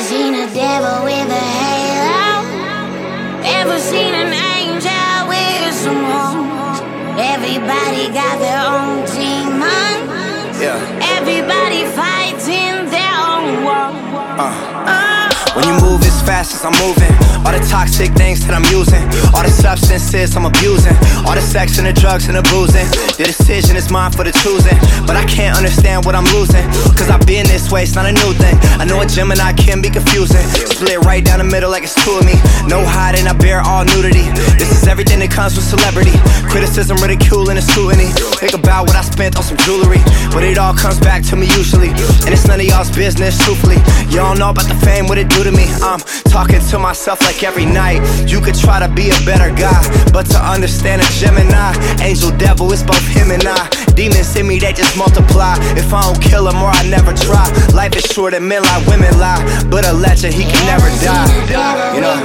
seen a devil with a halo? Ever seen an angel with some horns? Everybody got their own demon. Yeah. Everybody fighting their own war. When you move as fast as I'm moving, all the toxic things that I'm using, all the substances I'm abusing, all the sex and the drugs and the boozing. The decision is mine for the choosing, but I can't understand what I'm losing, cause I've been this way, it's not a new thing. I know a Gemini can be confusing, split right down the middle like it's two of me. No hiding, I bear all nudity. This is everything that comes with celebrity. Criticism, ridicule, and a scrutiny. Think about what I spent on some jewelry, but it all comes back to me usually, and it's none of y'all's business, truthfully. Y'all know about the fame, what it do to me. I'm talking to myself like every night. You could try to be a better guy, but to understand a Gemini, angel, devil, it's both him and I. Demons in me, they just multiply. If I don't kill them or I never try. Life is short and men like women lie, but a legend, he can never die. You know?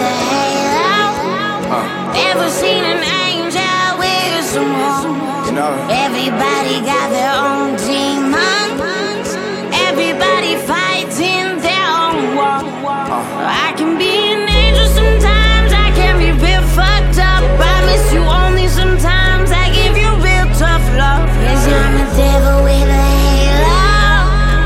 Ever seen an angel with some horns? You know? Everybody got their own demons. Everybody fighting their own war. I can be an angel sometimes, I can be real fucked up. Promise you only sometimes, I give you real tough love. Yes, I'm a devil with a halo.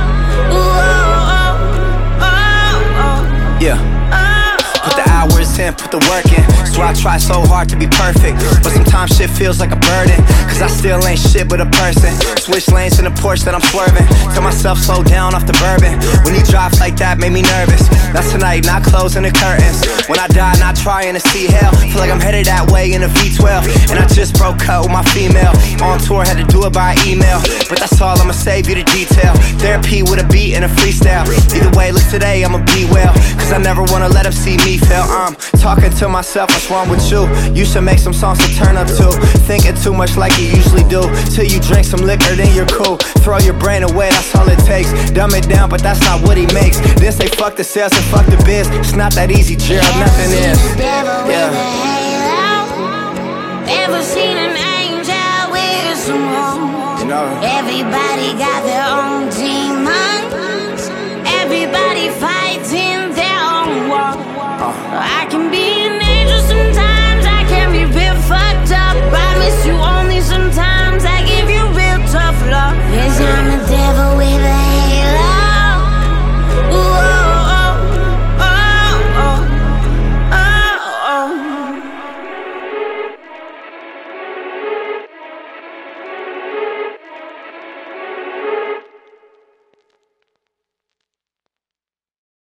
Ooh, oh, oh, oh. Yeah. Put the hours in, put the work in. So I try so hard to be perfect, but sometimes shit feels like a burden, cause I still ain't shit but a person. Switch lanes in the Porsche that I'm swerving. Tell myself slow down off the bourbon. When you drive like that, made me nervous. Not tonight, not closing the curtains. When I die, not trying to see hell. Feel like I'm headed that way in a V12, and I just broke up with my female. On tour, had to do it by email, but that's all, I'ma save you the detail. Therapy with a beat and a freestyle. Either way, look today, I'ma be well, cause I never wanna let them see me fail. I'm talking to myself, what's wrong with you? You should make some songs to turn up to. Thinking too much like you usually do. Till you drink some liquor, then you're cool. Throw your brain away, that's all it takes. Dumb it down, but that's not what he makes. Then say fuck the sales and fuck the biz. It's not that easy, Gerald, nothing is. Yeah. Ever seen an angel with some horns? You know? Everybody got their